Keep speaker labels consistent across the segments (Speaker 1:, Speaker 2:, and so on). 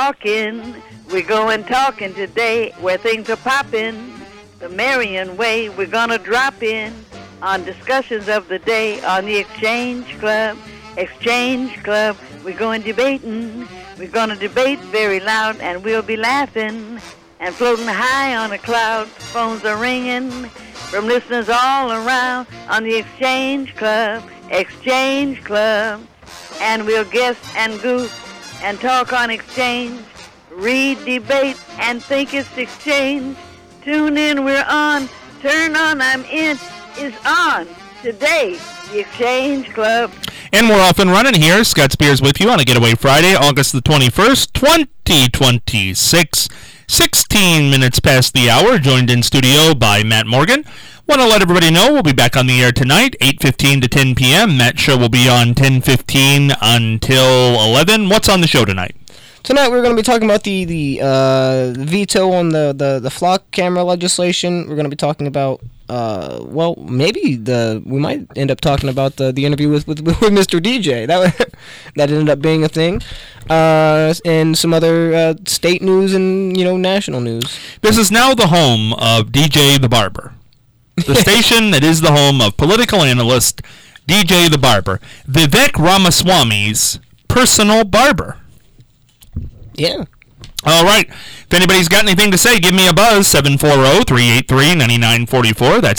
Speaker 1: talking. We're going talking today where things are popping. The Marion way, we're going to drop in on discussions of the day on the Exchange Club. Exchange Club, we're going debating. We're going to debate very loud, and we'll be laughing and floating high on a cloud. Phones are ringing from listeners all around on the Exchange Club. Exchange Club. And we'll guess and goof and talk on exchange, read, debate, and think it's exchange. Tune in, we're on. Turn on, I'm in. Is on today, the Exchange Club.
Speaker 2: And we're off and running here. Scott Spears with you on a Getaway Friday, August the 21st, 2026. 16 minutes past the hour, joined in studio by Matt Morgan. Want to let everybody know we'll be back on the air tonight, 8:15 to 10 p.m. Matt's show will be on 10:15 until 11. What's on the show tonight?
Speaker 3: Tonight we're going to be talking about the veto on the flock camera legislation. We're going to be talking about, maybe we might end up talking about the interview with Mr. DJ. That ended up being a thing. And some other state news and, national news.
Speaker 2: This is now the home of DJ the Barber. The station that is the home of political analyst DJ the Barber. Vivek Ramaswamy's personal barber.
Speaker 3: Yeah.
Speaker 2: All right. If anybody's got anything to say, give me a buzz. 740-383-9944. That's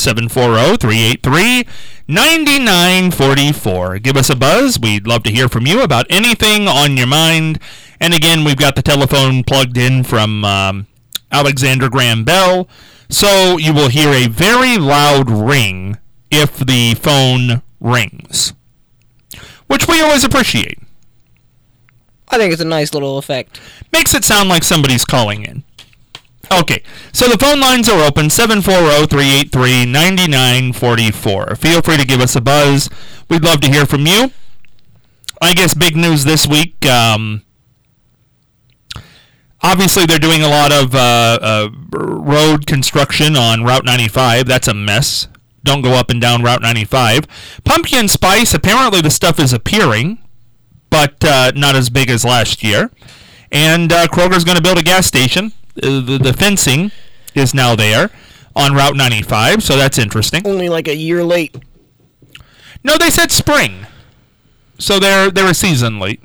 Speaker 2: 740-383-9944. Give us a buzz. We'd love to hear from you about anything on your mind. And again, we've got the telephone plugged in from Alexander Graham Bell. So you will hear a very loud ring if the phone rings, which we always appreciate.
Speaker 3: I think it's a nice little effect.
Speaker 2: Makes it sound like somebody's calling in. Okay, so the phone lines are open, 740-383-9944. Feel free to give us a buzz. We'd love to hear from you. I guess big news this week. Obviously, they're doing a lot of road construction on Route 95. That's a mess. Don't go up and down Route 95. Pumpkin spice, apparently the stuff is appearing, but not as big as last year. And Kroger's going to build a gas station. The fencing is now there on Route 95, so that's interesting.
Speaker 3: Only like a year late.
Speaker 2: No, they said spring. So they're a season late.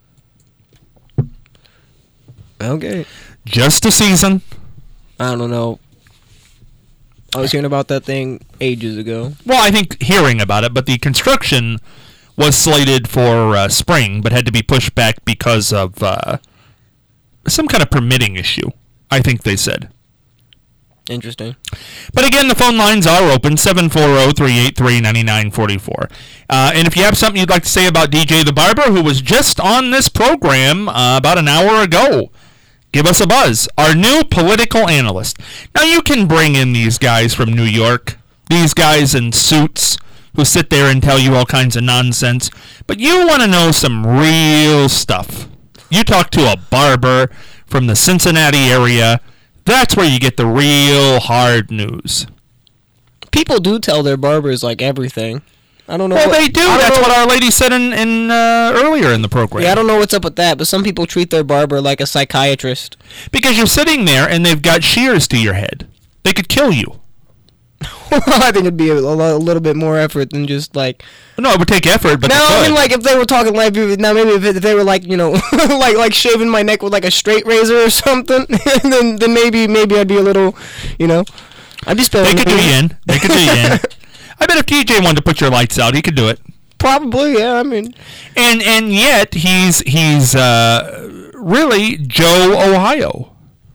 Speaker 3: Okay.
Speaker 2: Just a season.
Speaker 3: I don't know. I was hearing about that thing ages ago.
Speaker 2: Well, I think hearing about it, but the construction was slated for spring, but had to be pushed back because of some kind of permitting issue, I think they said.
Speaker 3: Interesting.
Speaker 2: But again, the phone lines are open, 740-383-9944. And if you have something you'd like to say about DJ the Barber, who was just on this program about an hour ago, give us a buzz. Our new political analyst. Now, you can bring in these guys from New York, these guys in suits who sit there and tell you all kinds of nonsense, but you want to know some real stuff. You talk to a barber from the Cincinnati area. That's where you get the real hard news.
Speaker 3: People do tell their barbers like everything. I don't know.
Speaker 2: Well, they do. That's what Our Lady said in earlier in the program.
Speaker 3: Yeah, I don't know what's up with that, but some people treat their barber like a psychiatrist.
Speaker 2: Because you're sitting there and they've got shears to your head. They could kill you.
Speaker 3: I think it'd be a little bit more effort than just like.
Speaker 2: No, it would take effort, but
Speaker 3: no, I mean like if they were talking like now maybe if they were like like shaving my neck with like a straight razor or something, then maybe I'd be a little, I'd be spilling.
Speaker 2: They could do you in. They could do you in. I bet if DJ wanted to put your lights out, he could do it.
Speaker 3: Probably, yeah. I mean,
Speaker 2: and yet he's really Joe Ohio.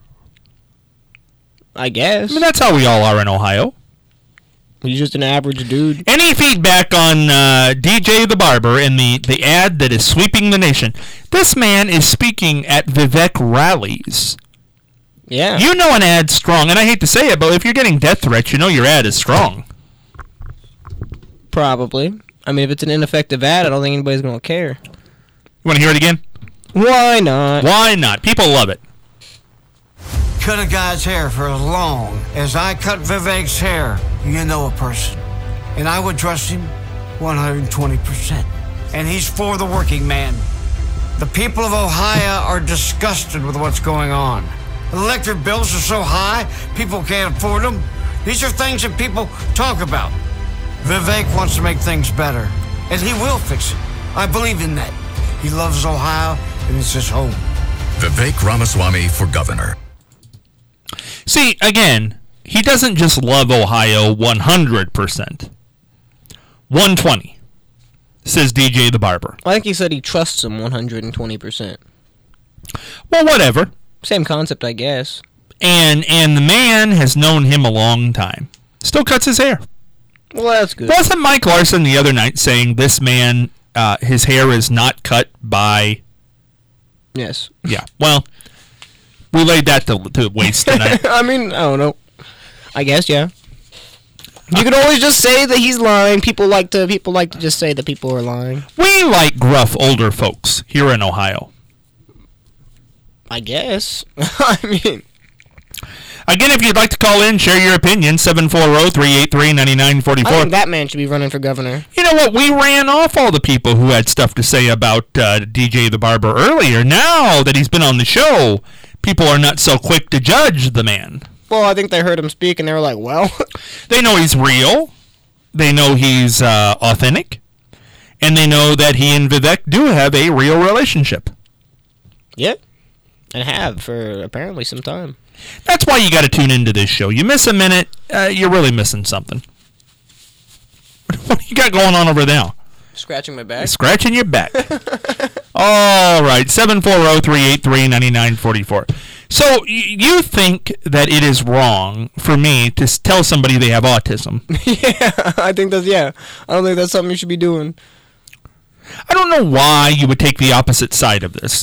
Speaker 3: I guess.
Speaker 2: I mean, that's how we all are in Ohio.
Speaker 3: He's just an average dude.
Speaker 2: Any feedback on DJ the Barber and the ad that is sweeping the nation? This man is speaking at Vivek rallies.
Speaker 3: Yeah.
Speaker 2: You know an ad's strong, and I hate to say it, but if you're getting death threats, you know your ad is strong.
Speaker 3: Probably. I mean, if it's an ineffective ad, I don't think anybody's going to care.
Speaker 2: You want to hear it again?
Speaker 3: Why not?
Speaker 2: Why not? People love it.
Speaker 4: Cut a guy's hair for as long as I cut Vivek's hair. You know a person. And I would trust him 120%. And he's for the working man. The people of Ohio are disgusted with what's going on. Electric bills are so high, people can't afford them. These are things that people talk about. Vivek wants to make things better, and he will fix it. I believe in that. He loves Ohio, and it's his home.
Speaker 5: Vivek Ramaswamy for governor.
Speaker 2: See, again, he doesn't just love Ohio 100%. 120, says DJ the Barber.
Speaker 3: I think he said he trusts him 120%.
Speaker 2: Well, whatever.
Speaker 3: Same concept, I guess.
Speaker 2: And the man has known him a long time. Still cuts his hair.
Speaker 3: Well, that's good.
Speaker 2: Wasn't Mike Larson the other night saying this man, his hair is not cut by...
Speaker 3: Yes.
Speaker 2: Yeah, well, we laid that to waste tonight.
Speaker 3: I mean, I don't know. I guess, yeah. You could always just say that he's lying. People like to just say that people are lying.
Speaker 2: We like gruff older folks here in Ohio.
Speaker 3: I guess. I mean...
Speaker 2: Again, if you'd like to call in, share your opinion, 740-383-9944.
Speaker 3: I think that man should be running for governor.
Speaker 2: You know what? We ran off all the people who had stuff to say about DJ the Barber earlier. Now that he's been on the show, people are not so quick to judge the man.
Speaker 3: Well, I think they heard him speak, and they were like, well...
Speaker 2: They know he's real. They know he's authentic. And they know that he and Vivek do have a real relationship.
Speaker 3: Yep. And have for apparently some time.
Speaker 2: That's why you got to tune into this show. You miss a minute, you're really missing something. What do you got going on over there?
Speaker 3: Scratching my back.
Speaker 2: Scratching your back. All right, 740-383-9944. So you think that it is wrong for me to tell somebody they have autism?
Speaker 3: Yeah, I think that's, yeah. I don't think that's something you should be doing.
Speaker 2: I don't know why you would take the opposite side of this.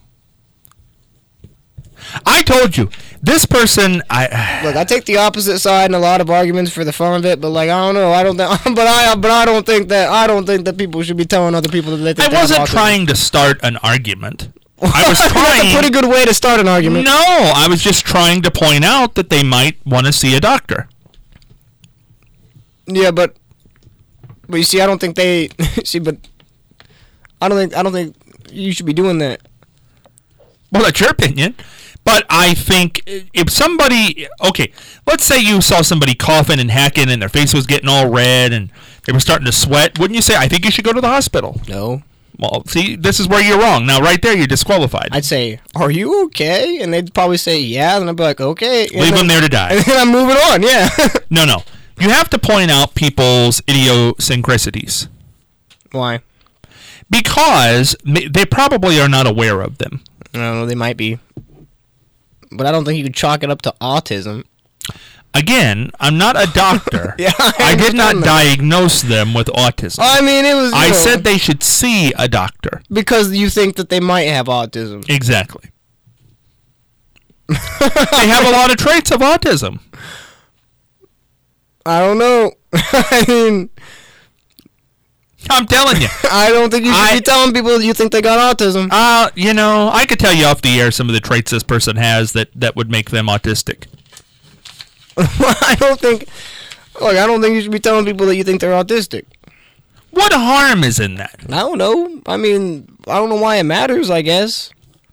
Speaker 2: I told you, this person.
Speaker 3: Look, I take the opposite side in a lot of arguments for the fun of it, but like I don't know, I don't think that people should be telling other people that they think
Speaker 2: I wasn't trying to start an argument. I was trying.
Speaker 3: That's a pretty good way to start an argument.
Speaker 2: No, I was just trying to point out that they might want to see a doctor.
Speaker 3: Yeah, but you see, I don't think they see, but I don't think you should be doing that.
Speaker 2: Well, that's your opinion. But I think if somebody, okay, let's say you saw somebody coughing and hacking and their face was getting all red and they were starting to sweat, wouldn't you say, I think you should go to the hospital?
Speaker 3: No.
Speaker 2: Well, see, this is where you're wrong. Now, right there, you're disqualified.
Speaker 3: I'd say, are you okay? And they'd probably say, yeah. And I'd be like, okay.
Speaker 2: Leave them there to die.
Speaker 3: And then I'm moving on, yeah.
Speaker 2: No. You have to point out people's idiosyncrasies.
Speaker 3: Why?
Speaker 2: Because they probably are not aware of them.
Speaker 3: I don't know, they might be. But I don't think you could chalk it up to autism.
Speaker 2: Again, I'm not a doctor.
Speaker 3: Yeah,
Speaker 2: I did not diagnose them with autism.
Speaker 3: I mean, it was...
Speaker 2: I said they should see a doctor.
Speaker 3: Because you think that they might have autism.
Speaker 2: Exactly. They have a lot of traits of autism.
Speaker 3: I don't know. I mean...
Speaker 2: I'm telling you.
Speaker 3: I don't think you should be telling people you think they got autism.
Speaker 2: You know, I could tell you off the air some of the traits this person has that would make them autistic.
Speaker 3: I don't think you should be telling people that you think they're autistic.
Speaker 2: What harm is in that?
Speaker 3: I don't know. I mean, I don't know why it matters, I guess.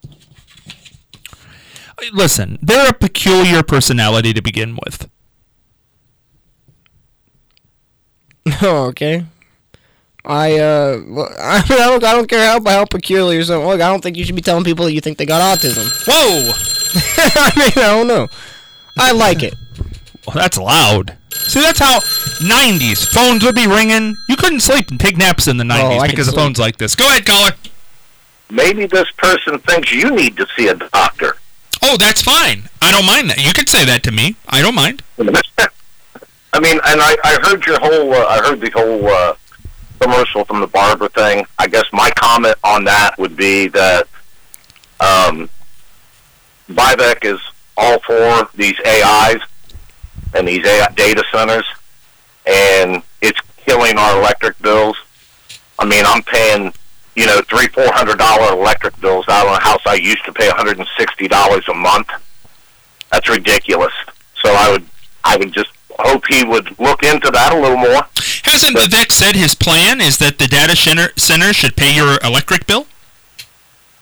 Speaker 2: Listen, they're a peculiar personality to begin with.
Speaker 3: Oh, okay. I don't care how peculiar or something. Look, I don't think you should be telling people that you think they got autism.
Speaker 2: Whoa!
Speaker 3: I mean, I don't know. I like it.
Speaker 2: Well, that's loud. See, that's how 90s phones would be ringing. You couldn't sleep and take naps in the 90s because of phones like this. Go ahead, caller.
Speaker 6: Maybe this person thinks you need to see a doctor.
Speaker 2: Oh, that's fine. I don't mind that. You could say that to me. I don't mind.
Speaker 6: I mean, and I heard your whole, the whole commercial from the barber thing. I guess my comment on that would be that Vivek is all for these AIs and these AI data centers, and it's killing our electric bills. I mean, I'm paying, $300-400 electric bills out on a house I used to pay $160 a month. That's ridiculous. So I would just hope he would look into that a little more.
Speaker 2: Hasn't Vivek said his plan is that the data center should pay your electric bill?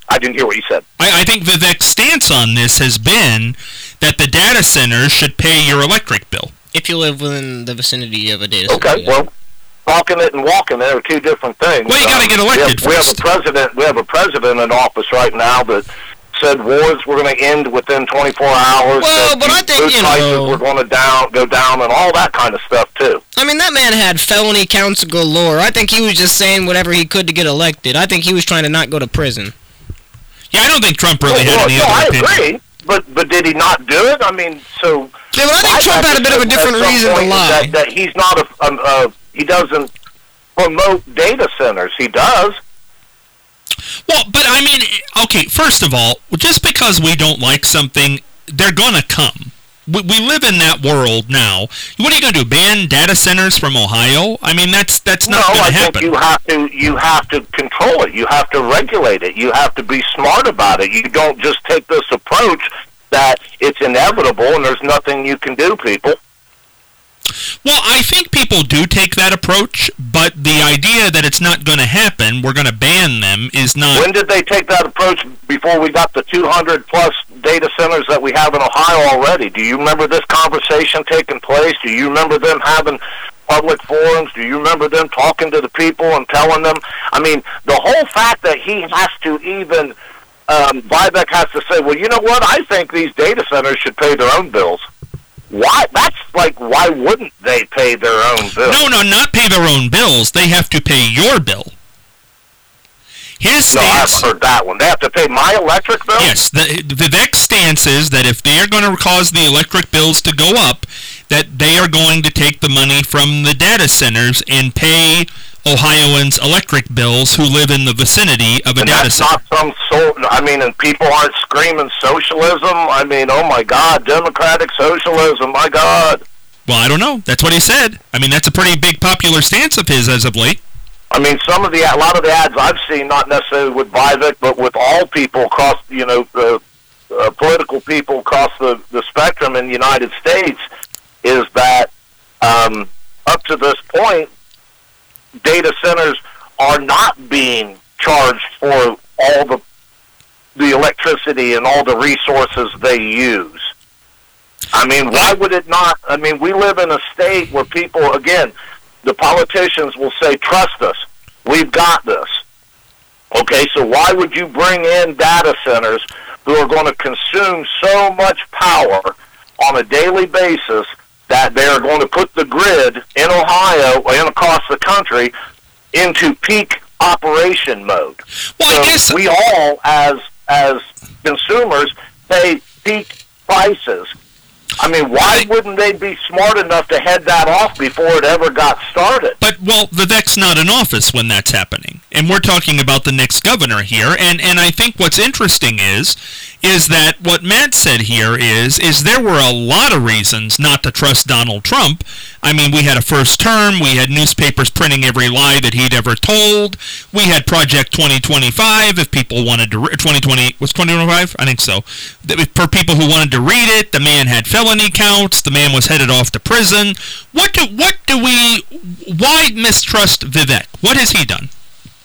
Speaker 6: I didn't hear what you said.
Speaker 2: I think Vivek's stance on this has been that the data centers should pay your electric bill.
Speaker 3: If you live within the vicinity of a data center.
Speaker 6: Okay, well, talking it and walking it are two different things.
Speaker 2: Well, you got to get elected first.
Speaker 6: We have a president in office right now that said wars were going to end within 24 hours.
Speaker 3: Well, but I think,
Speaker 6: food prices were going to go down, and all that kind of stuff too.
Speaker 3: I mean, that man had felony counts galore. I think he was just saying whatever he could to get elected. I think he was trying to not go to prison.
Speaker 2: Yeah, I don't think Trump really had any other opinion.
Speaker 6: I agree, but did he not do it? I mean, so.
Speaker 3: Yeah, but I think Trump had a bit of a different reason to lie.
Speaker 6: That he's not he doesn't promote data centers. He does.
Speaker 2: Well, but I mean, okay, first of all, just because we don't like something, they're going to come. We live in that world now. What are you going to do, ban data centers from Ohio? I mean, that's not going to happen.
Speaker 6: No, I think you have to control it. You have to regulate it. You have to be smart about it. You don't just take this approach that it's inevitable and there's nothing you can do, people.
Speaker 2: Well, I think people do take that approach, but the idea that it's not going to happen, we're going to ban them, is not...
Speaker 6: When did they take that approach before we got the 200-plus data centers that we have in Ohio already? Do you remember this conversation taking place? Do you remember them having public forums? Do you remember them talking to the people and telling them? I mean, the whole fact that he has to even... Vivek has to say, well, you know what? I think these data centers should pay their own bills. Why? That's like, why wouldn't they pay their own bills?
Speaker 2: No, not pay their own bills. They have to pay your bill. His stance...
Speaker 6: No, I haven't heard that one. They have to pay my electric bill?
Speaker 2: Yes. Vivek's stance is that if they are going to cause the electric bills to go up, that they are going to take the money from the data centers and pay Ohioans' electric bills who live in the vicinity of a data center.
Speaker 6: And people aren't screaming socialism. I mean, oh my God, democratic socialism, my God.
Speaker 2: Well, I don't know. That's what he said. I mean, that's a pretty big popular stance of his as of late.
Speaker 6: I mean, a lot of the ads I've seen, not necessarily with Vivek, but with all people across, the political people across the spectrum in the United States, is that up to this point, data centers are not being charged for all the electricity and all the resources they use. I mean, why would it not? I mean, we live in a state where people, again, the politicians will say, trust us, we've got this. Okay, so why would you bring in data centers who are going to consume so much power on a daily basis that they are going to put the grid in Ohio and across the country into peak operation mode?
Speaker 2: Well,
Speaker 6: so we all, as consumers, pay peak prices. I mean, why wouldn't they be smart enough to head that off before it ever got started?
Speaker 2: But, well, Vivek's not in office when that's happening. And we're talking about the next governor here. And I think what's interesting is that what Matt said here is there were a lot of reasons not to trust Donald Trump. I mean, we had a first term. We had newspapers printing every lie that he'd ever told. We had Project 2025, if people wanted to... 2020... Was 2025? I think so. For people who wanted to read it, the man had felony counts. The man was headed off to prison. Why mistrust Vivek? What has he done?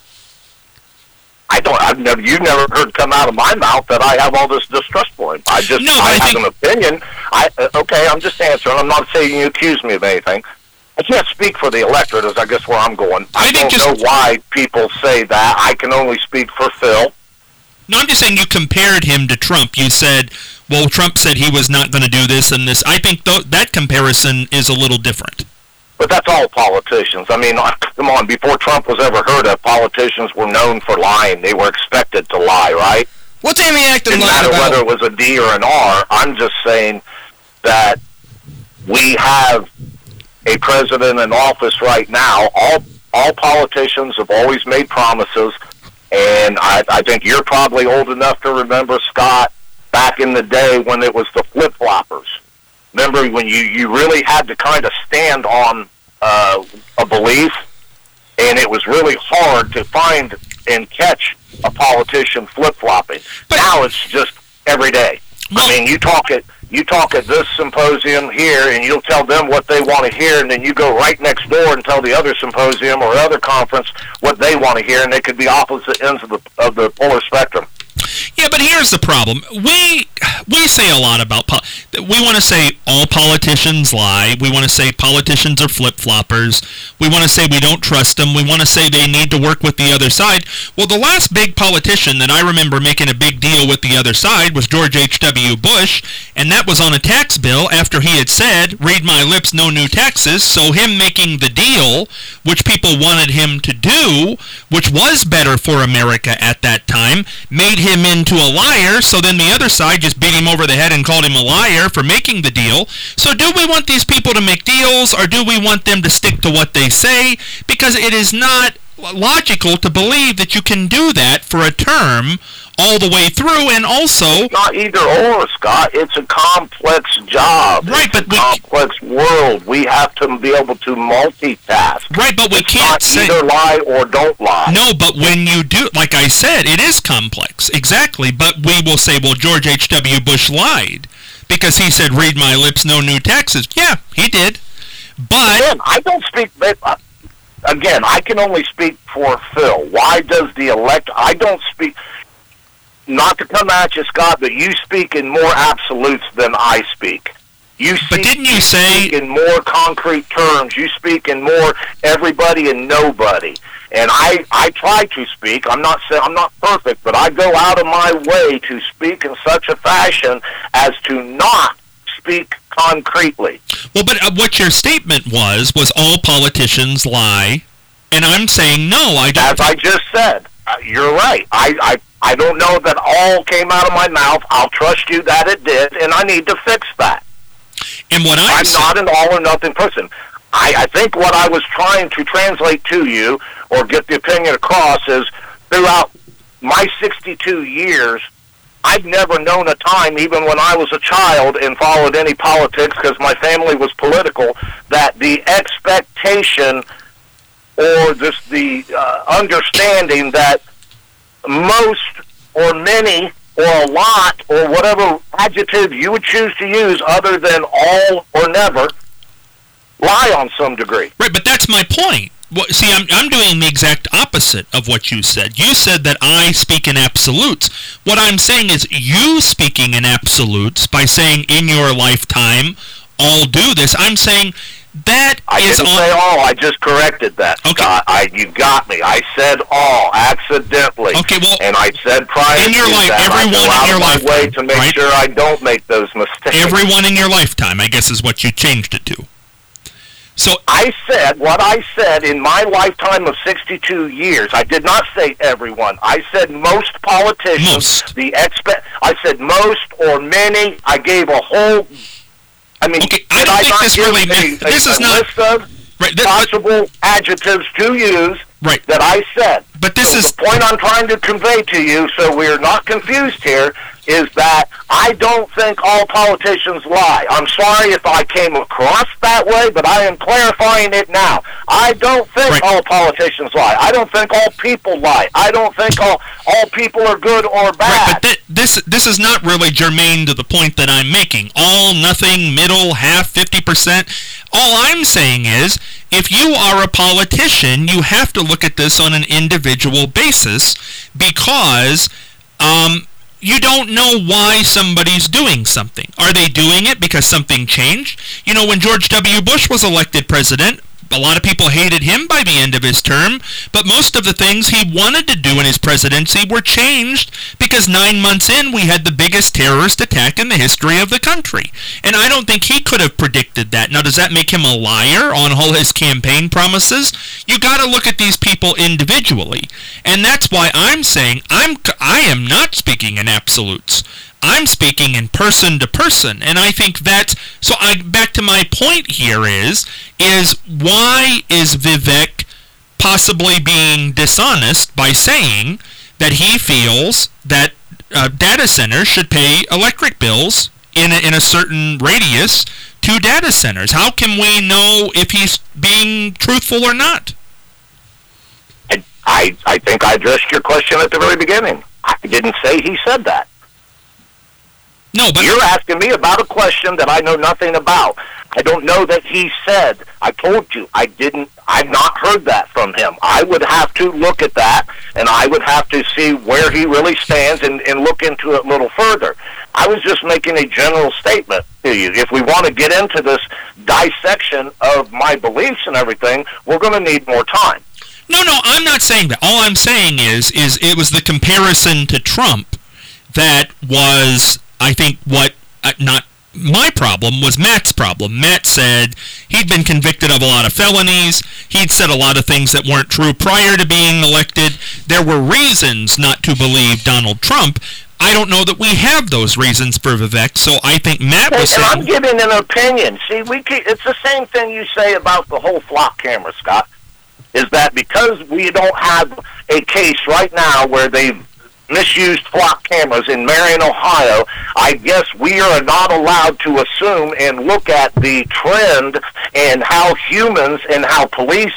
Speaker 6: You've never heard come out of my mouth that I have all this distrust for him. I have an opinion. Okay, I'm just answering. I'm not saying you accuse me of anything. I can't speak for the electorate, is I guess where I'm going. I don't know why people say that. I can only speak for Phil.
Speaker 2: No, I'm just saying you compared him to Trump. You said, well, Trump said he was not going to do this and this. I think that comparison is a little different.
Speaker 6: But that's all politicians. I mean, come on, before Trump was ever heard of, politicians were known for lying. They were expected to lie, right?
Speaker 3: What's Amy Acton lying about?
Speaker 6: Didn't matter whether it was a D or an R. I'm just saying that we have a president in office right now. All politicians have always made promises, and I think you're probably old enough to remember, Scott, back in the day when it was the flip-floppers. Remember when you really had to kind of stand on a belief, and it was really hard to find and catch a politician flip-flopping. Now it's just every day. I mean, you talk at this symposium here, and you'll tell them what they want to hear, and then you go right next door and tell the other symposium or other conference what they want to hear, and they could be opposite ends of the polar spectrum.
Speaker 2: Yeah, but here's the problem. We say a lot about we want to say all politicians lie. We want to say politicians are flip-floppers. We want to say we don't trust them. We want to say they need to work with the other side. Well, the last big politician that I remember making a big deal with the other side was George H.W. Bush, and that was on a tax bill after he had said, read my lips, no new taxes. So him making the deal, which people wanted him to do, which was better for America at that time, made him into a liar, so then the other side just beat him over the head and called him a liar for making the deal. So do we want these people to make deals, or do we want them to stick to what they say? Because it is not logical to believe that you can do that for a term all the way through, and also...
Speaker 6: It's not either or, Scott. It's a complex job.
Speaker 2: Right,
Speaker 6: it's a complex world. We have to be able to multitask.
Speaker 2: Right, but we can't say...
Speaker 6: either lie or don't lie.
Speaker 2: No, but when you do, like I said, it is complex. Exactly, but we will say, well, George H.W. Bush lied because he said, read my lips, no new taxes. Yeah, he did. But...
Speaker 6: Again, I don't speak... Again, I can only speak for Phil. Why does the I don't speak... Not to come at you, Scott, but you speak in more absolutes than I speak.
Speaker 2: But didn't you say...
Speaker 6: in more concrete terms. You speak in more everybody and nobody. And I try to speak. I'm not perfect, but I go out of my way to speak in such a fashion as to not speak concretely.
Speaker 2: Well, but what your statement was all politicians lie, and I'm saying no, I don't.
Speaker 6: As I just said, you're right. I don't know that all came out of my mouth. I'll trust you that it did, and I need to fix that.
Speaker 2: And what
Speaker 6: I'm not an all-or-nothing person. I think what I was trying to translate to you or get the opinion across is throughout my 62 years, I've never known a time, even when I was a child and followed any politics because my family was political, that the expectation or just the understanding that most or many or a lot or whatever adjective you would choose to use other than all or never lie on some degree.
Speaker 2: Right, but that's my point. Well, see, I'm doing the exact opposite of what you said. You said that I speak in absolutes. What I'm saying is you speaking in absolutes by saying in your lifetime, all do this. I'm saying that
Speaker 6: I didn't say all. I just corrected that,
Speaker 2: okay.
Speaker 6: Scott. You got me. I said all accidentally.
Speaker 2: Okay, well,
Speaker 6: and I said prior
Speaker 2: in your
Speaker 6: to
Speaker 2: life,
Speaker 6: that,
Speaker 2: everyone
Speaker 6: I go
Speaker 2: in your
Speaker 6: out of my way
Speaker 2: lifetime,
Speaker 6: to make
Speaker 2: right?
Speaker 6: sure I don't make those mistakes.
Speaker 2: Everyone in your lifetime, I guess, is what you changed it to. So
Speaker 6: I said what I said in my lifetime of 62 years. I did not say everyone. I said most politicians.
Speaker 2: Most.
Speaker 6: I said most or many. I gave a whole. I mean,
Speaker 2: okay, I don't think this really meant. This is not
Speaker 6: list of possible adjectives to use.
Speaker 2: Right.
Speaker 6: That I said.
Speaker 2: But this is
Speaker 6: the point I'm trying to convey to you, so we're not confused here, is that I don't think all politicians lie. I'm sorry if I came across that way, but I am clarifying it now. I don't think all politicians lie. I don't think all people lie. I don't think all people are good or bad.
Speaker 2: Right, but this is not really germane to the point that I'm making. All, nothing, middle, half, 50%. All I'm saying is, if you are a politician, you have to look at this on an individual basis because you don't know why somebody's doing something. Are they doing it because something changed? You know, when George W. Bush was elected president, a lot of people hated him by the end of his term, but most of the things he wanted to do in his presidency were changed because 9 months in, we had the biggest terrorist attack in the history of the country. And I don't think he could have predicted that. Now, does that make him a liar on all his campaign promises? You got to look at these people individually. And that's why I'm saying I am not speaking in absolutes. I'm speaking in person to person, and I think that, back to my point here is why is Vivek possibly being dishonest by saying that he feels that data centers should pay electric bills in a certain radius to data centers? How can we know if he's being truthful or not?
Speaker 6: I think I addressed your question at the very beginning. I didn't say he said that.
Speaker 2: No, but
Speaker 6: you're asking me about a question that I know nothing about. I don't know that he said. I told you, I've not heard that from him. I would have to look at that, and I would have to see where he really stands and look into it a little further. I was just making a general statement to you. If we want to get into this dissection of my beliefs and everything, we're going to need more time.
Speaker 2: No, I'm not saying that. All I'm saying is it was the comparison to Trump that was, I think, what, not my problem, was Matt's problem. Matt said he'd been convicted of a lot of felonies. He'd said a lot of things that weren't true prior to being elected. There were reasons not to believe Donald Trump. I don't know that we have those reasons for Vivek, so I think Matt was saying...
Speaker 6: I'm giving an opinion. See, it's the same thing you say about the whole flock camera, Scott, is that because we don't have a case right now where they've misused flock cameras in Marion, Ohio, I guess we are not allowed to assume and look at the trend and how humans and how police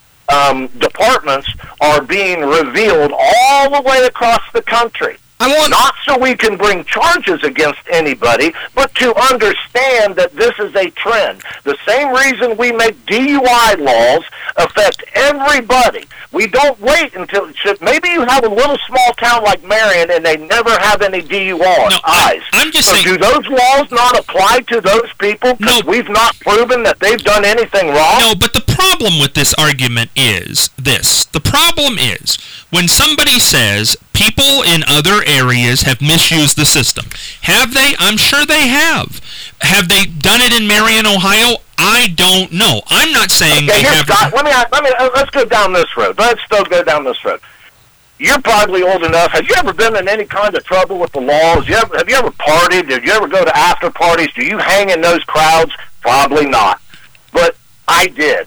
Speaker 6: departments are being revealed all the way across the country. Not so we can bring charges against anybody, but to understand that this is a trend. The same reason we make DUI laws affect everybody. We don't wait until... Maybe you have a little small town like Marion and they never have any DUIs.
Speaker 2: I'm just saying...
Speaker 6: Do those laws not apply to those people because we've not proven that they've done anything wrong?
Speaker 2: No, but the problem with this argument is this. The problem is when somebody says people in other areas have misused the system. Have they? I'm sure they have. Have they done it in Marion, Ohio? I don't know. I'm not saying they have.
Speaker 6: Scott, let's go down this road. Let's still go down this road. You're probably old enough. Have you ever been in any kind of trouble with the laws? Have you ever partied? Did you ever go to after parties? Do you hang in those crowds? Probably not. But I did.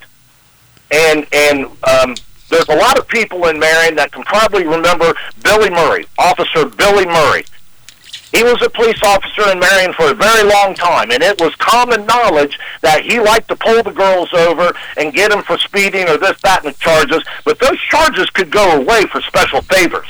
Speaker 6: And there's a lot of people in Marion that can probably remember Billy Murray, Officer Billy Murray. He was a police officer in Marion for a very long time, and it was common knowledge that he liked to pull the girls over and get them for speeding or this, that, and the charges, but those charges could go away for special favors.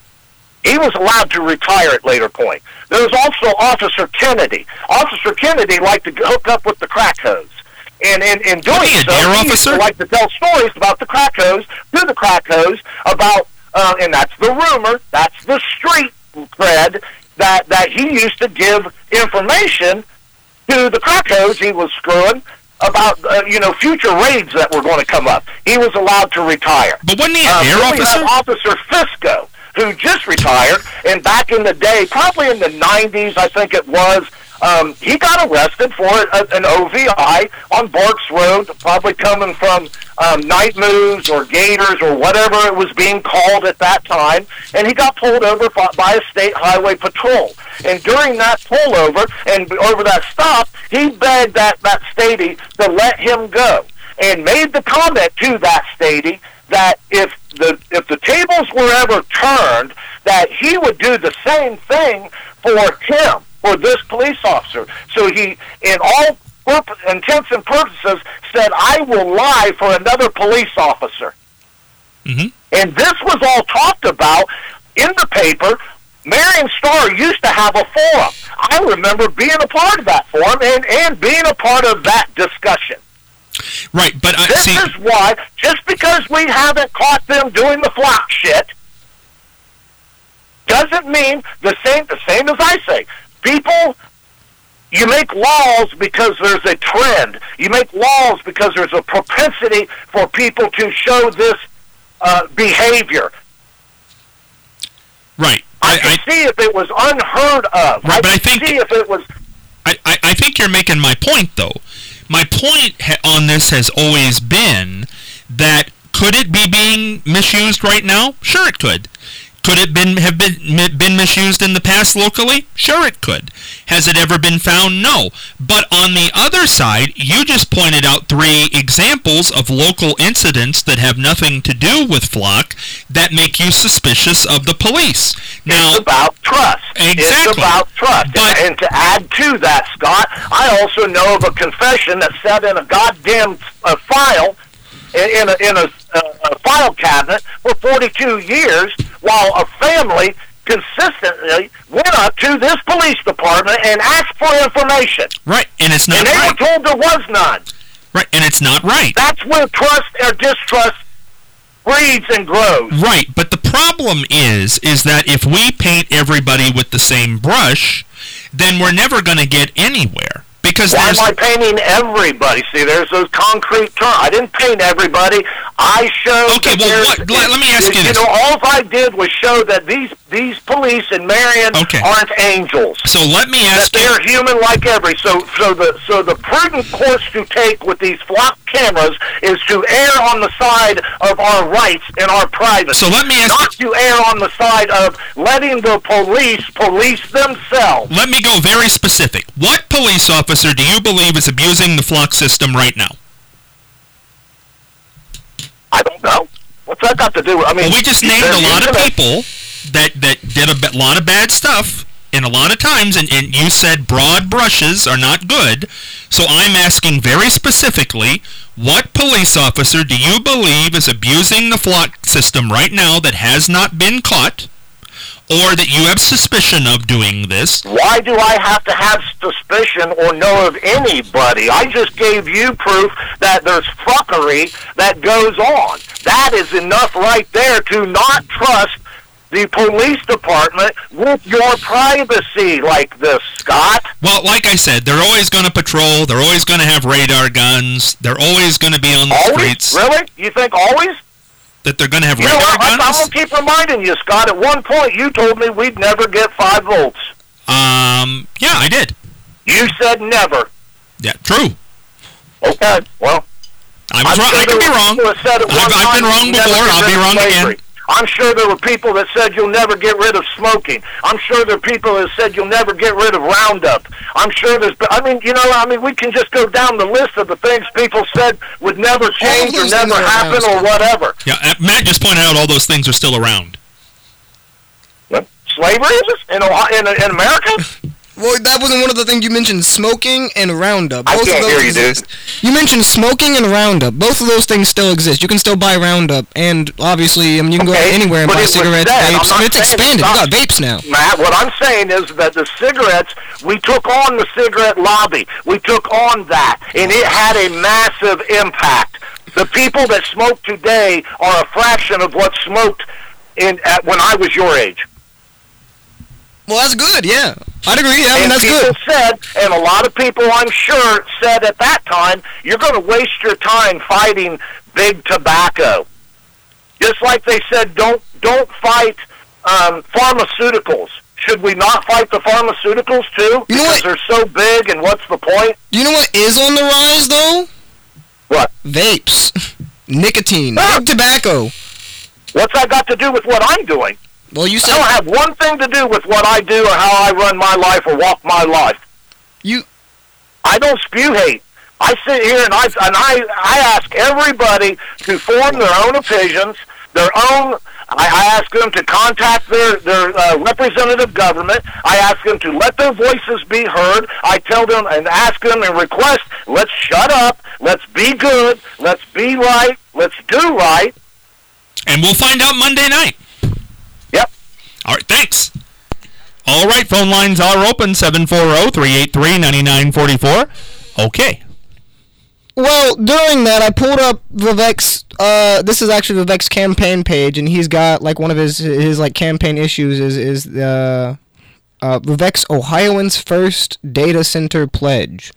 Speaker 6: He was allowed to retire at later point. There was also Officer Kennedy. Officer Kennedy liked to hook up with the crack hose. And in doing so, he used to like to tell stories about the crack hose, to the crack hose, about, and that's the rumor, that's the street cred, that he used to give information to the crack hose he was screwing about, future raids that were going to come up. He was allowed to retire.
Speaker 2: But wasn't he an air officer?
Speaker 6: Officer Fisco, who just retired, and back in the day, probably in the 90s, I think it was, he got arrested for an OVI on Barks Road, probably coming from Night Moves or Gators or whatever it was being called at that time, and he got pulled over by a state highway patrol. And during that pullover and over that stop, he begged that statey to let him go, and made the comment to that statey that if the tables were ever turned, that he would do the same thing for him, for this police officer. So he, in all intents and purposes, said, I will lie for another police officer.
Speaker 2: Mm-hmm.
Speaker 6: And this was all talked about in the paper. Marion Star used to have a forum. I remember being a part of that forum and being a part of that discussion.
Speaker 2: Right, but
Speaker 6: this is why, just because we haven't caught them doing the flock shit, doesn't mean the same as I say. People, you make laws because there's a trend. You make laws because there's a propensity for people to show this behavior.
Speaker 2: Right.
Speaker 6: I can see if it was unheard of.
Speaker 2: Right,
Speaker 6: I can see if it was...
Speaker 2: I think you're making my point, though. My point on this has always been that could it be being misused right now? Sure it could. Could it have been misused in the past locally? Sure it could. Has it ever been found? No. But on the other side, you just pointed out 3 examples of local incidents that have nothing to do with Flock that make you suspicious of the police. Now,
Speaker 6: it's about trust.
Speaker 2: Exactly.
Speaker 6: It's about trust. And to add to that, Scott, I also know of a confession that's set in a goddamn file, in a file cabinet for 42 years, while a family consistently went up to this police department and asked for information.
Speaker 2: Right, and it's not
Speaker 6: and they
Speaker 2: right.
Speaker 6: were told there was none.
Speaker 2: Right, and it's not right.
Speaker 6: That's where trust or distrust breeds and grows.
Speaker 2: Right, but the problem is that if we paint everybody with the same brush, then we're never going to get anywhere. Because
Speaker 6: Why am I painting everybody? See, there's those concrete terms. I didn't paint everybody. I showed.
Speaker 2: Okay, well, let me ask you this.
Speaker 6: You know, all I did was show that these police in Marion aren't angels.
Speaker 2: So let me ask
Speaker 6: you. They're human like every. So the prudent course to take with these flock cameras is to err on the side of our rights and our privacy.
Speaker 2: So let me ask
Speaker 6: not to err on the side of letting the police themselves.
Speaker 2: Let me go very specific. What police officer do you believe is abusing the flock system right now?
Speaker 6: I don't know. What's that got to do with? I mean,
Speaker 2: well, we just named a lot of people that did a lot of bad stuff and a lot of times, and you said broad brushes are not good. So I'm asking very specifically, what police officer do you believe is abusing the flock system right now that has not been caught? Or that you have suspicion of doing this?
Speaker 6: Why do I have to have suspicion or know of anybody? I just gave you proof that there's fuckery that goes on. That is enough right there to not trust the police department with your privacy like this, Scott.
Speaker 2: Well, like I said, they're always going to patrol. They're always going to have radar guns. They're always going to be on the streets.
Speaker 6: Really? You think always?
Speaker 2: That they're going to have radar guns?
Speaker 6: I'm going to keep reminding you, Scott. At one point, you told me we'd never get 5 volts.
Speaker 2: Yeah, I did.
Speaker 6: You said never.
Speaker 2: Yeah, true.
Speaker 6: Okay, well.
Speaker 2: I was wrong. I could be wrong. I've been wrong before. I'll be wrong again.
Speaker 6: I'm sure there were people that said you'll never get rid of smoking. I'm sure there are people that said you'll never get rid of Roundup. I'm sure there's, we can just go down the list of the things people said would never change or never happen or whatever.
Speaker 2: Yeah, Matt just pointed out all those things are still around.
Speaker 6: What? Slavery is in America?
Speaker 3: Well, that wasn't one of the things you mentioned, smoking and Roundup.
Speaker 6: Both I can't hear you, dude.
Speaker 3: You mentioned smoking and Roundup. Both of those things still exist. You can still buy Roundup, and obviously, you can go anywhere and buy cigarettes, vapes, and it's expanded. You got vapes now.
Speaker 6: Matt, what I'm saying is that the cigarettes, we took on the cigarette lobby. We took on that, and it had a massive impact. The people that smoke today are a fraction of what smoked when I was your age.
Speaker 3: Well, that's good, yeah. I'd agree. I mean, that's good.
Speaker 6: And a lot of people, I'm sure, said at that time, you're going to waste your time fighting big tobacco. Just like they said, don't fight pharmaceuticals. Should we not fight the pharmaceuticals, too? Because they're so big, and what's the point?
Speaker 3: You know what is on the rise, though?
Speaker 6: What?
Speaker 3: Vapes. Nicotine. Big tobacco.
Speaker 6: What's that got to do with what I'm doing?
Speaker 3: Well, you said
Speaker 6: I don't have one thing to do with what I do or how I run my life or walk my life. I don't spew hate. I sit here and I ask everybody to form their own opinions, their own. I ask them to contact their representative government. I ask them to let their voices be heard. I tell them and ask them and request, let's shut up, let's be good, let's be right, let's do right.
Speaker 2: And we'll find out Monday night.
Speaker 6: Yep.
Speaker 2: All right, thanks. All right, phone lines are open, 740-383-9944. Okay.
Speaker 3: Well, during that, I pulled up Vivek's, this is actually Vivek's campaign page, and he's got, like, one of his like, campaign issues is Vivek's Ohioans First Data Center Pledge.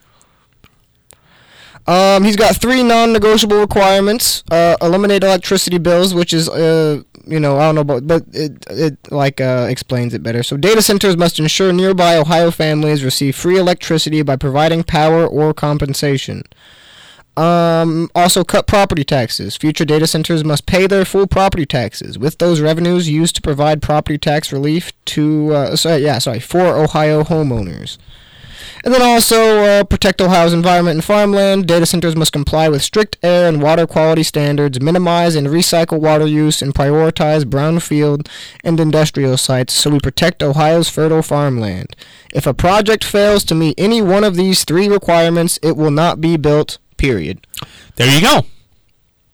Speaker 3: He's got 3 non-negotiable requirements. Eliminate electricity bills, which is, I don't know about, but it explains it better. So data centers must ensure nearby Ohio families receive free electricity by providing power or compensation. Also cut property taxes. Future data centers must pay their full property taxes, with those revenues used to provide property tax relief for Ohio homeowners. And then also protect Ohio's environment and farmland. Data centers must comply with strict air and water quality standards, minimize and recycle water use, and prioritize brownfield and industrial sites so we protect Ohio's fertile farmland. If a project fails to meet any one of these 3 requirements, it will not be built, period.
Speaker 2: There you go.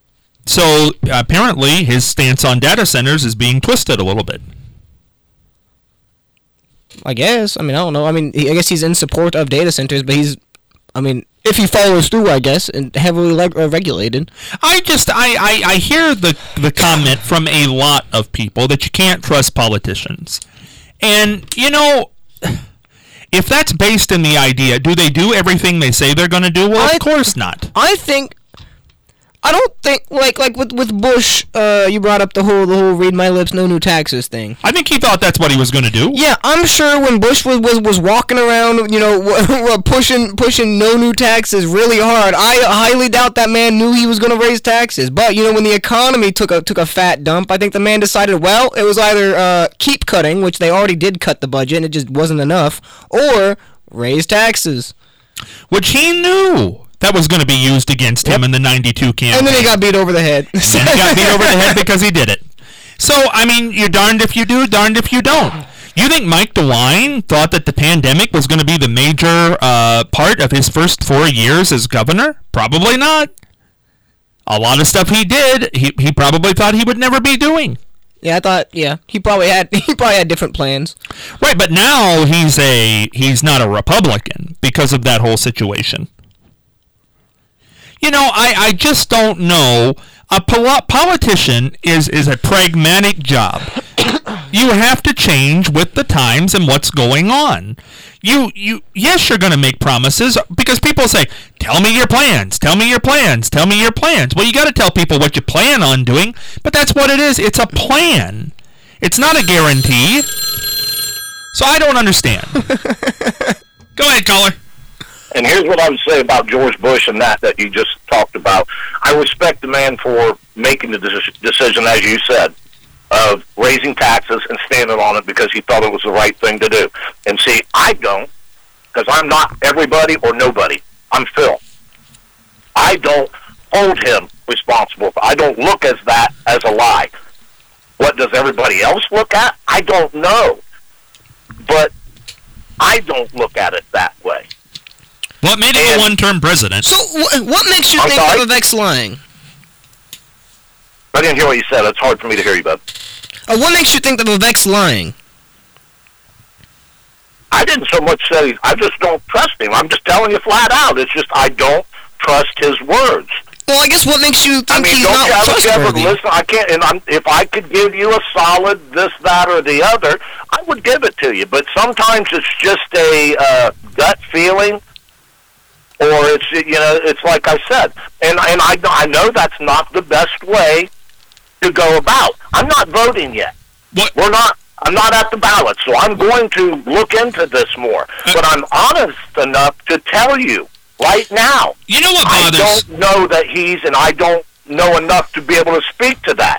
Speaker 2: So apparently his stance on data centers is being twisted a little bit.
Speaker 3: I guess. I mean, I don't know. I mean, I guess he's in support of data centers, but if he follows through, I guess, and heavily regulated.
Speaker 2: I hear the comment from a lot of people that you can't trust politicians. And, if that's based in the idea, do they do everything they say they're going to do? Well, of course not.
Speaker 3: I don't think like with Bush, you brought up the whole read my lips, no new taxes thing.
Speaker 2: I think he thought that's what he was going to do.
Speaker 3: Yeah, I'm sure when Bush was walking around, pushing no new taxes really hard, I highly doubt that man knew he was going to raise taxes. But when the economy took a fat dump, I think the man decided, well, it was either keep cutting, which they already did cut the budget and it just wasn't enough, or raise taxes,
Speaker 2: which he knew that was going to be used against him in the 92 campaign.
Speaker 3: And then he got beat over the head.
Speaker 2: And he got beat over the head because he did it. So, I mean, you're darned if you do, darned if you don't. You think Mike DeWine thought that the pandemic was going to be the major part of his first 4 years as governor? Probably not. A lot of stuff he did, he probably thought he would never be doing.
Speaker 3: Yeah, he probably had different plans.
Speaker 2: Right, but now he's not a Republican because of that whole situation. I just don't know. A politician is a pragmatic job. You have to change with the times and what's going on. Yes, you're going to make promises because people say, tell me your plans, tell me your plans, tell me your plans. Well, you got to tell people what you plan on doing, but that's what it is. It's a plan. It's not a guarantee. So I don't understand. Go ahead, caller.
Speaker 6: And here's what I would say about George Bush and that you just talked about. I respect the man for making the decision, as you said, of raising taxes and standing on it because he thought it was the right thing to do. And see, I don't, because I'm not everybody or nobody. I'm Phil. I don't hold him responsible. I don't look at that as a lie. What does everybody else look at? I don't know. But I don't look at it that way.
Speaker 2: What made him a one-term president?
Speaker 3: So, what makes you think Vivek's lying?
Speaker 6: I didn't hear what you said. It's hard for me to hear you, bud.
Speaker 3: What makes you think that Vivek's lying?
Speaker 6: I didn't so much say, I just don't trust him. I'm just telling you flat out. It's just I don't trust his words.
Speaker 3: Well, I guess what makes you think he's not trustworthy?
Speaker 6: Listen, I can't, if I could give you a solid this, that, or the other, I would give it to you. But sometimes it's just a gut feeling. Or it's like I said, and I know that's not the best way to go about. I'm not voting yet.
Speaker 2: What?
Speaker 6: I'm not at the ballot, so I'm going to look into this more. But I'm honest enough to tell you right now.
Speaker 2: You know what bothers?
Speaker 6: I don't know that and I don't know enough to be able to speak to that.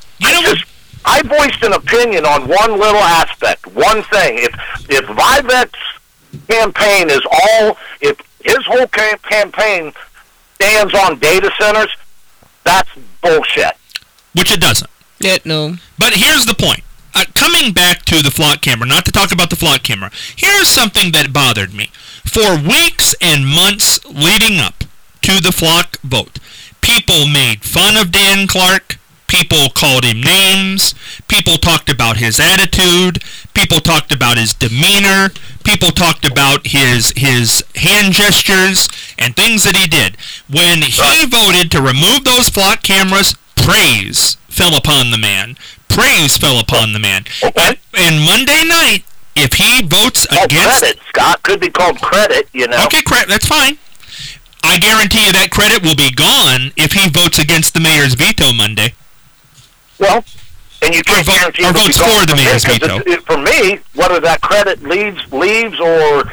Speaker 6: I voiced an opinion on one little aspect, one thing. If Vivek's campaign is if his whole campaign stands on data centers, that's bullshit.
Speaker 2: Which it doesn't.
Speaker 3: Yeah, no.
Speaker 2: But here's the point. Coming back to the flock camera, not to talk about the flock camera, here's something that bothered me. For weeks and months leading up to the flock vote, people made fun of Dan Clark. People called him names. People talked about his attitude. People talked about his demeanor. People talked about his hand gestures and things that he did. When he voted to remove those flock cameras, praise fell upon the man. Praise fell upon the man.
Speaker 6: Okay.
Speaker 2: And Monday night, if he votes against...
Speaker 6: credit, Scott. Could be called credit,
Speaker 2: Okay, credit. That's fine. I guarantee you that credit will be gone if he votes against the mayor's veto Monday.
Speaker 6: Well, and you can't guarantee
Speaker 2: or votes for the mayor's veto.
Speaker 6: For me, whether that credit leaves or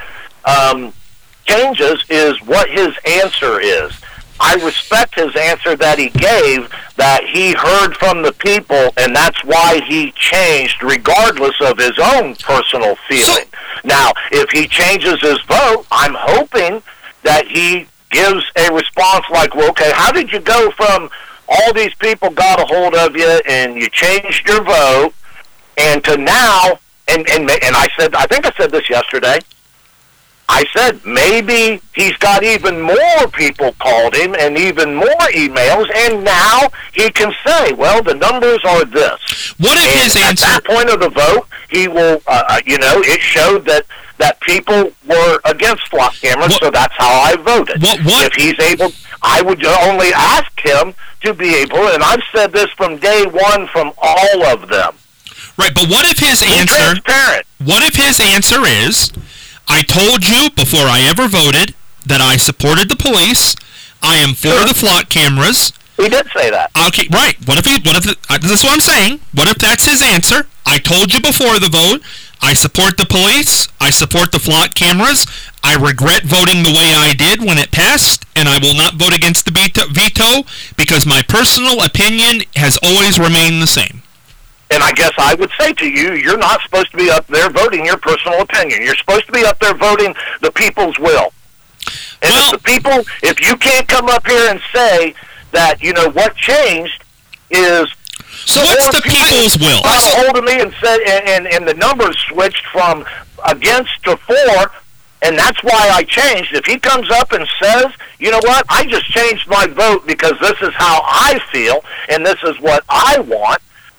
Speaker 6: changes is what his answer is. I respect his answer that he gave, that he heard from the people, and that's why he changed, regardless of his own personal feeling. Now, if he changes his vote, I'm hoping that he gives a response like, well, okay, how did you go from all these people got a hold of you and you changed your vote, and to now, and I think I said this yesterday, I said maybe he's got even more people called him and even more emails, and now he can say, well, the numbers are this.
Speaker 2: What if his answer...
Speaker 6: At that point of the vote, he will, it showed that people were against flock cameras, so that's how I voted.
Speaker 2: What?
Speaker 6: If he's able, I would only ask him to be able, and I've said this from day one from all of them.
Speaker 2: Right, but what if his answer...
Speaker 6: transparent.
Speaker 2: What if his answer is... I told you before I ever voted that I supported the police. I am for the flock cameras.
Speaker 6: He did say that.
Speaker 2: Okay, right. This is what I'm saying. What if that's his answer? I told you before the vote, I support the police. I support the flock cameras. I regret voting the way I did when it passed, and I will not vote against the veto because my personal opinion has always remained the same.
Speaker 6: And I guess I would say to you, you're not supposed to be up there voting your personal opinion. You're supposed to be up there voting the people's will. And if you can't come up here and say that, what changed is...
Speaker 2: So what's the people's will?
Speaker 6: Got a hold of me and said, and the numbers switched from against to for, and that's why I changed. If he comes up and says, you know what, I just changed my vote because this is how I feel, and this is what I want,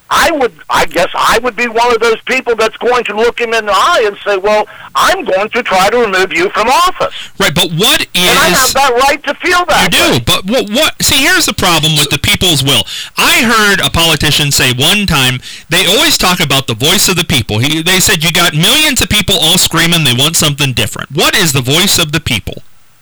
Speaker 6: I guess I would be one of those people that's going to look him in the eye and say, well, I'm going to try to remove you from office.
Speaker 2: Right, but what is...
Speaker 6: And I have that right to feel that.
Speaker 2: You do, but what... See, here's the problem with the people's will. I heard a politician say one time, they always talk about the voice of the people. They said you got millions of people all screaming they want something different. What is the voice of the people?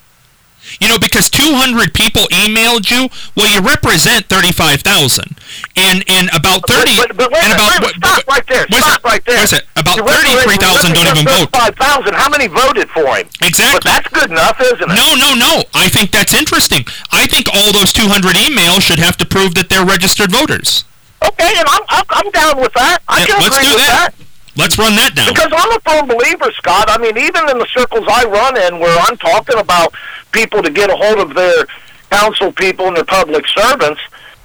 Speaker 2: Because 200 people emailed you, well, you represent 35,000, and about 30.
Speaker 6: But stop right there. Stop right there.
Speaker 2: What's it? About 33,000 don't even vote.
Speaker 6: 35,000. How many voted for him?
Speaker 2: Exactly.
Speaker 6: But that's good enough, isn't it?
Speaker 2: No. I think that's interesting. I think all those 200 emails should have to prove that they're registered voters.
Speaker 6: Okay, and I'm down with that. I can agree with that.
Speaker 2: Let's run that down.
Speaker 6: Because I'm a firm believer, Scott. I mean, even in the circles I run in where I'm talking about people to get a hold of their council people and their public servants,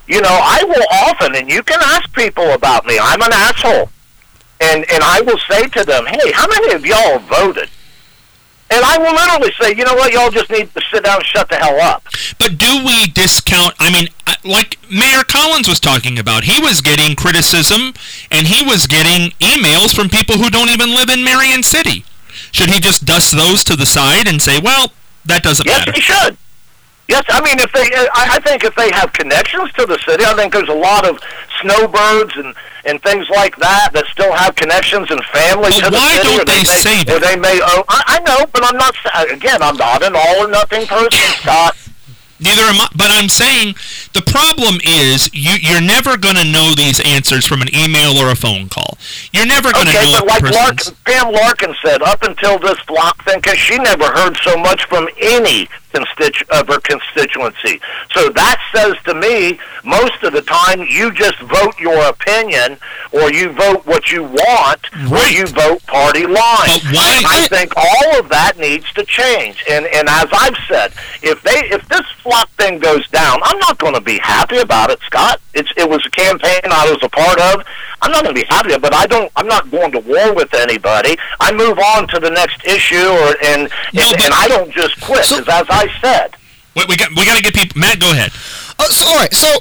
Speaker 6: I will often, and you can ask people about me. I'm an asshole. And I will say to them, hey, how many of y'all voted? And I will literally say, you know what, y'all just need to sit down and shut the hell up.
Speaker 2: But do we discount, like Mayor Collins was talking about, he was getting criticism and he was getting emails from people who don't even live in Marion City. Should he just dust those to the side and say, well, that doesn't matter?
Speaker 6: Yes, he should. Yes, I mean, I think if they have connections to the city, I think there's a lot of snowbirds and things like that still have connections and family to the city.
Speaker 2: Why don't they say that?
Speaker 6: Or they may own. I know, but I'm not. Again, I'm not an all or nothing person, Scott.
Speaker 2: Neither am I, but I'm saying the problem is you're never going to know these answers from an email or a phone call. You're never going to know.
Speaker 6: Okay, but like Pam Larkin said, up until this flock thing, because she never heard so much from any of her constituency. So that says to me, most of the time, you just vote your opinion, or you vote what you want, or you vote party line. I think all of that needs to change. And as I've said, if this flock thing goes down, I'm not going to be happy about it, Scott. It was a campaign I was a part of. I'm not going to be happy, but I'm not going to war with anybody. I move on to the next issue, and I don't just quit. Because as I said,
Speaker 2: we got to get people. Matt, go ahead.
Speaker 3: All right. So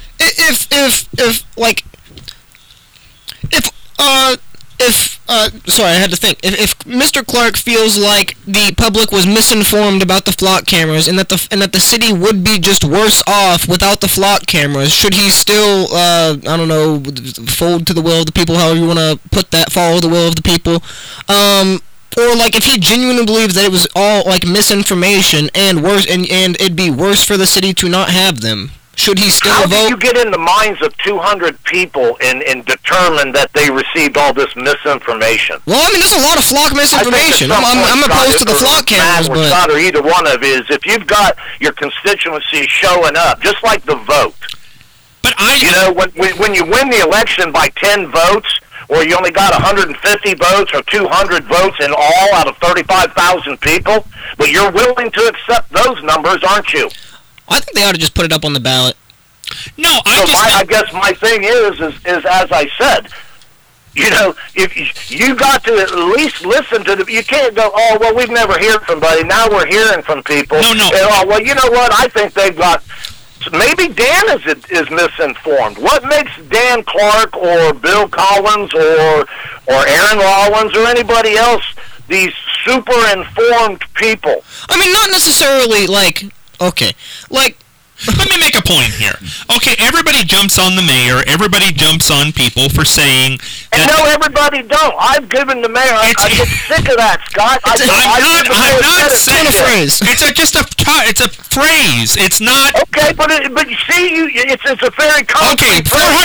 Speaker 3: sorry, I had to think. If Mr. Clark feels like the public was misinformed about the flock cameras and that the city would be just worse off without the flock cameras, should he still fold to the will of the people, however you want to put that, follow the will of the people? Or like if he genuinely believes that it was all like misinformation and worse, and it'd be worse for the city to not have them, should he still vote?
Speaker 6: How do you get in the minds of 200 people and determine that they received all this misinformation?
Speaker 3: Well, I mean, there's a lot of flock misinformation. I'm opposed to the flock cameras, but
Speaker 6: Scott, or either one of is if you've got your constituency showing up, just like the vote.
Speaker 2: But
Speaker 6: when you win the election by 10 votes, or you only got 150 votes or 200 votes in all out of 35,000 people, but you're willing to accept those numbers, aren't you?
Speaker 3: I think they ought to just put it up on the ballot.
Speaker 2: No,
Speaker 6: I guess my thing is as I said, You know, if you got to at least listen to you can't go, oh, well, we've never heard from anybody. Now we're hearing from people.
Speaker 2: No.
Speaker 6: And, oh, well, you know what? I think they've got, maybe Dan is misinformed. What makes Dan Clark or Bill Collins or Aaron Rollins or anybody else these super informed people?
Speaker 3: I mean, not necessarily like, okay, like,
Speaker 2: let me make a point here. Okay, everybody jumps on the mayor. Everybody jumps on people for saying that.
Speaker 6: And no, everybody don't. I've given the mayor. I get sick of that, Scott.
Speaker 2: I'm not saying
Speaker 3: a phrase.
Speaker 2: It's a phrase. It's not.
Speaker 6: Okay, but you see, it's a very
Speaker 2: okay.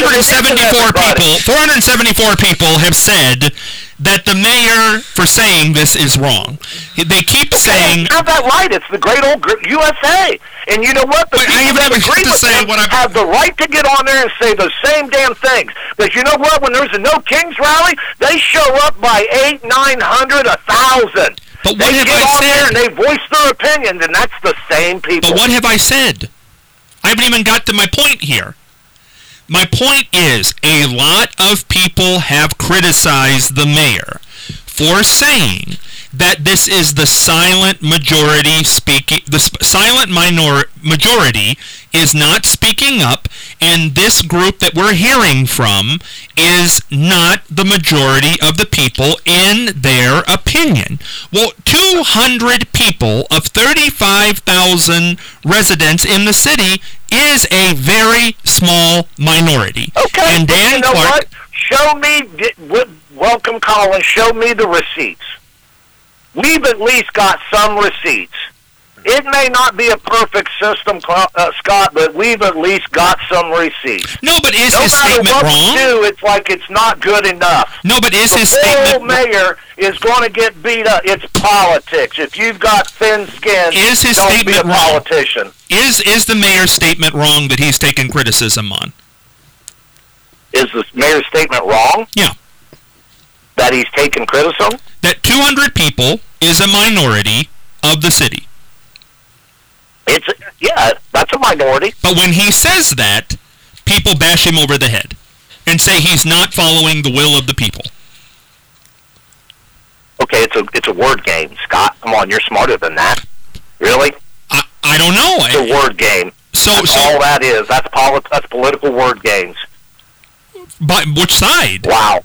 Speaker 2: 474 people have said that the mayor, for saying this, is wrong. They keep saying...
Speaker 6: Have that right. It's the great old USA. And you know what? The people that agree with them have the right to get on there and say the same damn things. But you know what? When there's a No Kings rally, they show up by 800, 900, 1,000.
Speaker 2: But what have I said?
Speaker 6: There and they voice their opinions, and that's the same people.
Speaker 2: But what have I said? I haven't even got to my point here. My point is, a lot of people have criticized the mayor for saying that this is the silent majority speaking. The silent majority is not speaking up, and this group that we're hearing from is not the majority of the people in their opinion. Well, 200 people of 35,000 residents in the city is a very small minority.
Speaker 6: Okay,
Speaker 2: and Dan
Speaker 6: you know
Speaker 2: Clark,
Speaker 6: what? Show me, welcome Colin, show me the receipts. We've at least got some receipts. It may not be a perfect system, Scott, but we've at least got some receipts.
Speaker 2: No, but is his statement wrong?
Speaker 6: No matter what we do, it's like it's not good enough.
Speaker 2: No, but is his
Speaker 6: statement... The
Speaker 2: statement...
Speaker 6: whole mayor is going to get beat up. It's politics. If you've got thin skin,
Speaker 2: is his
Speaker 6: don't
Speaker 2: statement
Speaker 6: be a politician.
Speaker 2: Wrong? Is the mayor's statement wrong that he's taken criticism on?
Speaker 6: Is the mayor's statement wrong?
Speaker 2: Yeah.
Speaker 6: That he's taken criticism?
Speaker 2: That 200 people is a minority of the city.
Speaker 6: Yeah, that's a minority.
Speaker 2: But when he says that, people bash him over the head and say he's not following the will of the people.
Speaker 6: Okay, it's a word game, Scott. Come on, you're smarter than that. Really?
Speaker 2: I don't know.
Speaker 6: It's a word game. That's all that is. That's political word games.
Speaker 2: But which side?
Speaker 6: Wow.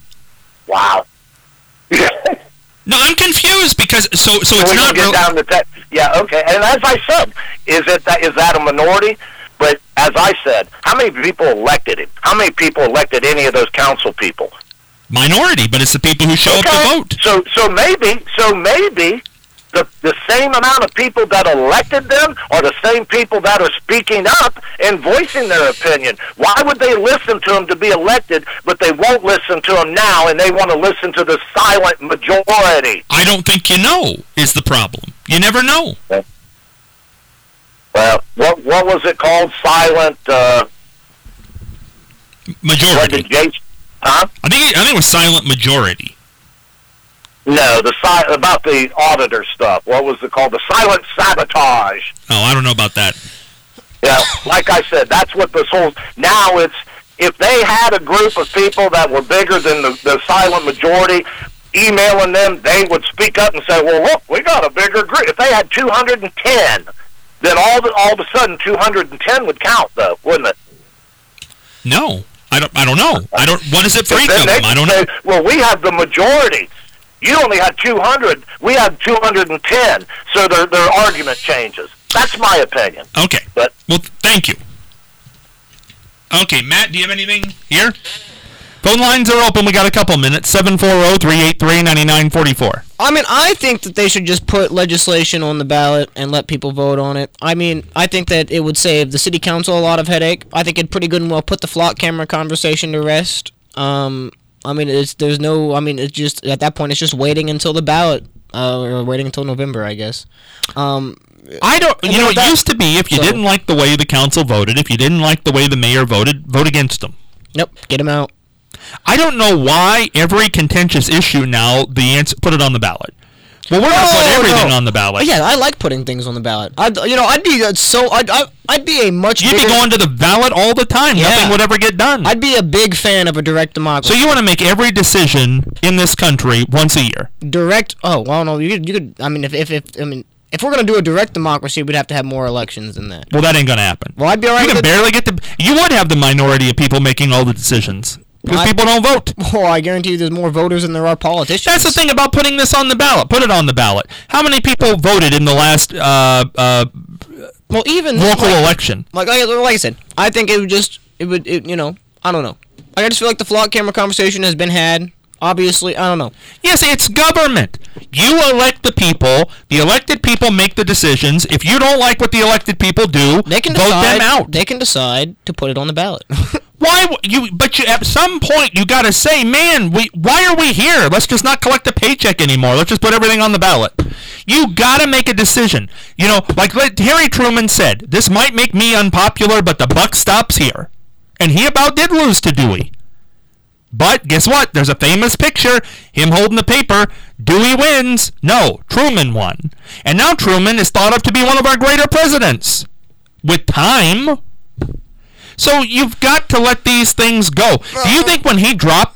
Speaker 2: No, I'm confused because so it's not
Speaker 6: get down to that. Yeah, okay. And as I said, is that a minority? But as I said, how many people elected him? How many people elected any of those council people?
Speaker 2: Minority, but it's the people who show up to vote.
Speaker 6: So maybe the same amount of people that elected them are the same people that are speaking up and voicing their opinion. Why would they listen to them to be elected, but they won't listen to them now, and they want to listen to the silent majority?
Speaker 2: I don't think you know is the problem. You never know.
Speaker 6: Well, what was it called? Silent
Speaker 2: majority.
Speaker 6: Huh?
Speaker 2: I think it was silent majority.
Speaker 6: No, about the auditor stuff. What was it called? The silent sabotage.
Speaker 2: Oh, I don't know about that.
Speaker 6: Yeah, like I said, that's what this whole... Now it's... If they had a group of people that were bigger than the silent majority, emailing them, they would speak up and say, well, look, we got a bigger group. If they had 210, then all of a sudden 210 would count, though, wouldn't it?
Speaker 2: No. I don't know. What is it for each of them? I don't know.
Speaker 6: Well, we have the majority. You only had 200. We had 210. So their argument changes. That's my opinion.
Speaker 2: Okay. Well, thank you. Okay, Matt, do you have anything here? Phone lines are open. We got a couple minutes. 740-383-9944.
Speaker 3: I mean, I think that they should just put legislation on the ballot and let people vote on it. I mean, I think that it would save the city council a lot of headache. I think it'd pretty good and well put the flock camera conversation to rest. I mean, it's just, at that point, it's just waiting until the ballot, or waiting until November, I guess.
Speaker 2: It used to be if you didn't like the way the council voted, if you didn't like the way the mayor voted, vote against them.
Speaker 3: Nope, get him out.
Speaker 2: I don't know why every contentious issue now, the answer, put it on the ballot. Well, we're going to put everything on the ballot.
Speaker 3: Yeah, I like putting things on the ballot. I'd be a much.
Speaker 2: You'd be going to the ballot all the time.
Speaker 3: Yeah.
Speaker 2: Nothing would ever get done.
Speaker 3: I'd be a big fan of a direct democracy.
Speaker 2: So you want to make every decision in this country once a year?
Speaker 3: Direct? Oh, well, no. You could. I mean, if we're gonna do a direct democracy, we'd have to have more elections than that.
Speaker 2: Well, that ain't going to happen.
Speaker 3: Well, I'd be alright.
Speaker 2: You can barely get the. You would have the minority of people making all the decisions because people don't vote.
Speaker 3: Oh, I guarantee you, there's more voters than there are politicians.
Speaker 2: That's the thing about putting this on the ballot. Put it on the ballot. How many people voted in the last
Speaker 3: well, even
Speaker 2: local election?
Speaker 3: Like I said, I think it would. You know, I don't know. I just feel like the flock camera conversation has been had. Obviously, I don't know.
Speaker 2: Yes, it's government. You elect the people. The elected people make the decisions. If you don't like what the elected people do,
Speaker 3: They can
Speaker 2: vote
Speaker 3: decide,
Speaker 2: them out.
Speaker 3: They can decide to put it on the ballot.
Speaker 2: But at some point you got to say, man, why are we here? Let's just not collect a paycheck anymore. Let's just put everything on the ballot. You got to make a decision. You know, like Harry Truman said, this might make me unpopular, but the buck stops here. And he about did lose to Dewey. But guess what? There's a famous picture, him holding the paper. Dewey wins. No, Truman won. And now Truman is thought of to be one of our greater presidents. With time. So you've got to let these things go. Do you think when he dropped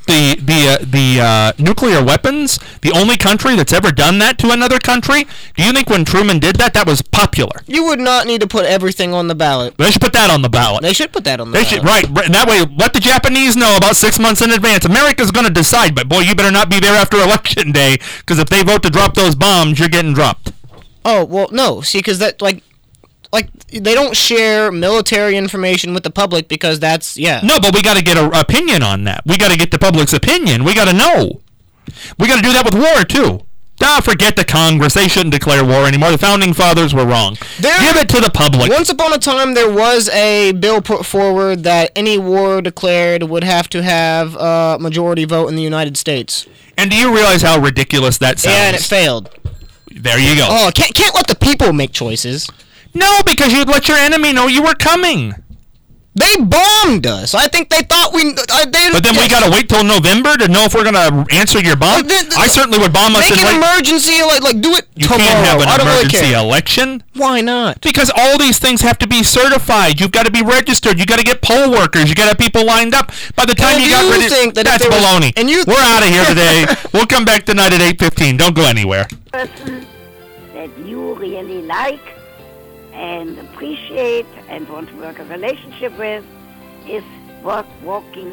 Speaker 2: the nuclear weapons, the only country that's ever done that to another country, do you think when Truman did that, that was popular?
Speaker 3: You would not need to put everything on the ballot.
Speaker 2: They should put that on the ballot.
Speaker 3: They should put that on the ballot.
Speaker 2: Right. And that way, let the Japanese know about 6 months in advance. America's going to decide, but boy, you better not be there after Election Day, because if they vote to drop those bombs, you're getting dropped.
Speaker 3: Oh, well, no. See, because that, like, they don't share military information with the public because that's, yeah.
Speaker 2: No, but we got to get an opinion on that. We got to get the public's opinion. We got to know. We got to do that with war, too. Forget the Congress. They shouldn't declare war anymore. The Founding Fathers were wrong. Give it to the public.
Speaker 3: Once upon a time, there was a bill put forward that any war declared would have to have a majority vote in the United States.
Speaker 2: And do you realize how ridiculous that sounds?
Speaker 3: Yeah, and it failed.
Speaker 2: There you go.
Speaker 3: Oh, can't let the people make choices.
Speaker 2: No, because you'd let your enemy know you were coming.
Speaker 3: They bombed us. I think they thought we...
Speaker 2: But then we got to wait till November to know if we're going to answer your bomb? I certainly would bomb us.
Speaker 3: Make an emergency, like do it tomorrow.
Speaker 2: You can't have an emergency
Speaker 3: really
Speaker 2: election.
Speaker 3: Why not?
Speaker 2: Because all these things have to be certified. You've got to be registered. You've got to get poll workers. You got to have people lined up. By the time you got ready... That's baloney. We're out of here today. We'll come back tonight at 8:15. Don't go anywhere.
Speaker 7: Person that you really like and appreciate and want to work a relationship with is walking